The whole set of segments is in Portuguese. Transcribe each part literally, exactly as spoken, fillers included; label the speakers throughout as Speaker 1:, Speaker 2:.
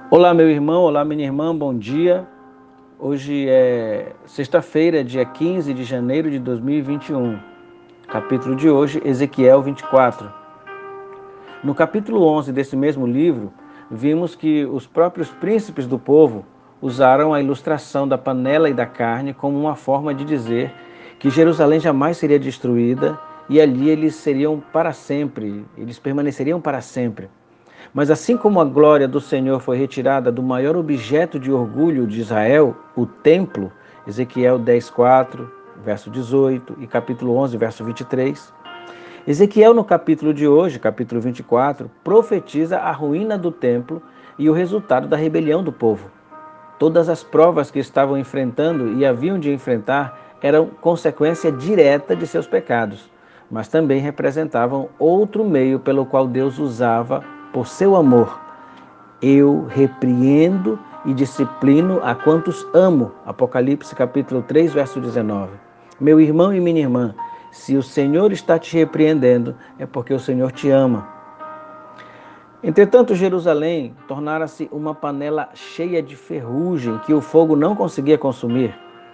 Speaker 1: Olá, meu irmão, olá, minha irmã, bom dia. Hoje é sexta-feira, dia quinze de janeiro de dois mil e vinte e um. Capítulo de hoje, Ezequiel vinte e quatro. No capítulo onze desse mesmo livro, vimos que os próprios príncipes do povo usaram a ilustração da panela e da carne como uma forma de dizer que Jerusalém jamais seria destruída e ali eles seriam para sempre, eles permaneceriam para sempre. Mas assim como a glória do Senhor foi retirada do maior objeto de orgulho de Israel, o templo, Ezequiel dez, quatro, verso dezoito e capítulo onze, verso vinte e três, Ezequiel no capítulo de hoje, capítulo vinte e quatro, profetiza a ruína do templo e o resultado da rebelião do povo. Todas as provas que estavam enfrentando e haviam de enfrentar eram consequência direta de seus pecados, mas também representavam outro meio pelo qual Deus usava por seu amor. Eu repreendo e disciplino a quantos amo. Apocalipse capítulo três, verso dezenove. Meu irmão e minha irmã, se o Senhor está te repreendendo, é porque o Senhor te ama. Entretanto, Jerusalém tornara-se uma panela cheia de ferrugem que o fogo não conseguia consumir.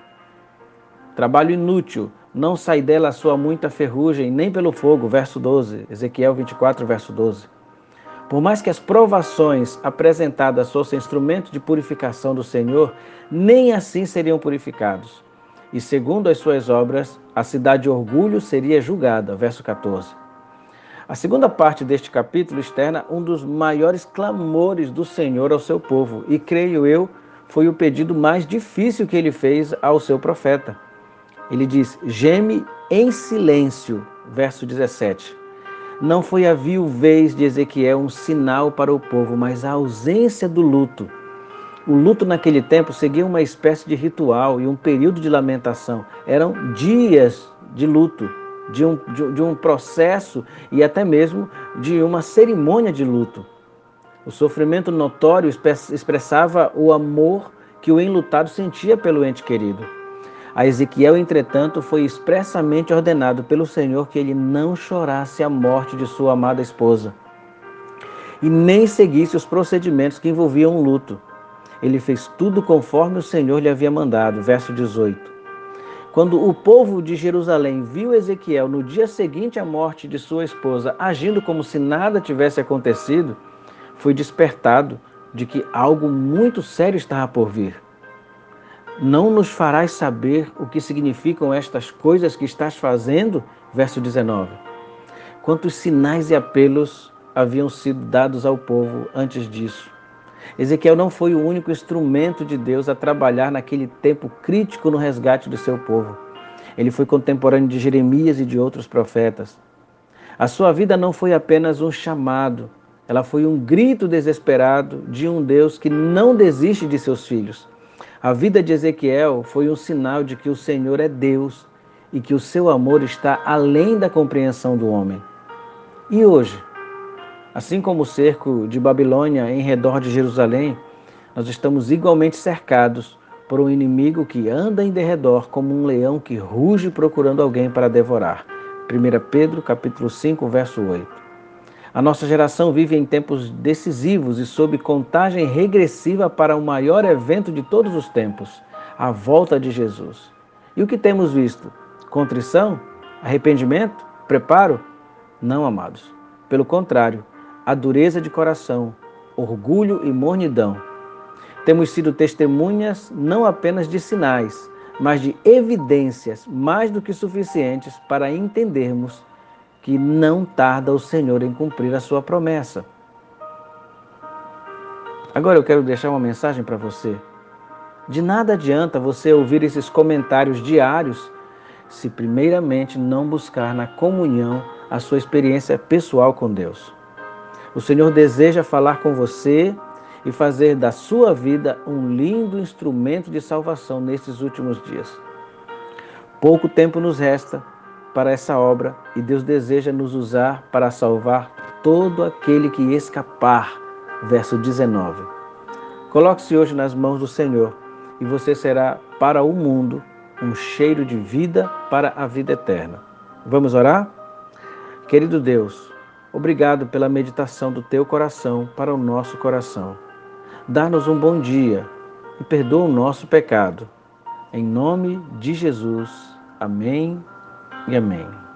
Speaker 1: Trabalho inútil, não sai dela a sua muita ferrugem, nem pelo fogo, verso doze, Ezequiel vinte e quatro, verso doze. Por mais que as provações apresentadas fossem instrumento de purificação do Senhor, nem assim seriam purificados. E segundo as suas obras, a cidade de orgulho seria julgada, verso quatorze. A segunda parte deste capítulo externa um dos maiores clamores do Senhor ao seu povo, e creio eu, foi o pedido mais difícil que ele fez ao seu profeta. Ele diz: geme em silêncio, verso dezessete. Não foi a viuvez de Ezequiel um sinal para o povo, mas a ausência do luto. O luto naquele tempo seguia uma espécie de ritual e um período de lamentação. Eram dias de luto, de um, de, de um processo e até mesmo de uma cerimônia de luto. O sofrimento notório expressava o amor que o enlutado sentia pelo ente querido. A Ezequiel, entretanto, foi expressamente ordenado pelo Senhor que ele não chorasse a morte de sua amada esposa e nem seguisse os procedimentos que envolviam o luto. Ele fez tudo conforme o Senhor lhe havia mandado. Verso dezoito. Quando o povo de Jerusalém viu Ezequiel no dia seguinte à morte de sua esposa, agindo como se nada tivesse acontecido, foi despertado de que algo muito sério estava por vir. Não nos farás saber o que significam estas coisas que estás fazendo? Verso dezenove. Quantos sinais e apelos haviam sido dados ao povo antes disso? Ezequiel não foi o único instrumento de Deus a trabalhar naquele tempo crítico no resgate do seu povo. Ele foi contemporâneo de Jeremias e de outros profetas. A sua vida não foi apenas um chamado, ela foi um grito desesperado de um Deus que não desiste de seus filhos. A vida de Ezequiel foi um sinal de que o Senhor é Deus e que o seu amor está além da compreensão do homem. E hoje, assim como o cerco de Babilônia em redor de Jerusalém, nós estamos igualmente cercados por um inimigo que anda em derredor como um leão que ruge procurando alguém para devorar. primeira Pedro, capítulo cinco, verso oito. A nossa geração vive em tempos decisivos e sob contagem regressiva para o maior evento de todos os tempos, a volta de Jesus. E o que temos visto? Contrição? Arrependimento? Preparo? Não, amados. Pelo contrário, a dureza de coração, orgulho e mornidão. Temos sido testemunhas não apenas de sinais, mas de evidências mais do que suficientes para entendermos que não tarda o Senhor em cumprir a sua promessa. Agora eu quero deixar uma mensagem para você. De nada adianta você ouvir esses comentários diários se primeiramente não buscar na comunhão a sua experiência pessoal com Deus. O Senhor deseja falar com você e fazer da sua vida um lindo instrumento de salvação nesses últimos dias. Pouco tempo nos resta para essa obra e Deus deseja nos usar para salvar todo aquele que escapar. Verso dezenove. Coloque-se hoje nas mãos do Senhor e você será para o mundo um cheiro de vida para a vida eterna. Vamos orar? Querido Deus, obrigado pela meditação do teu coração para o nosso coração. dá-nos um bom dia e perdoa o nosso pecado. Em nome de Jesus. Amém e amém.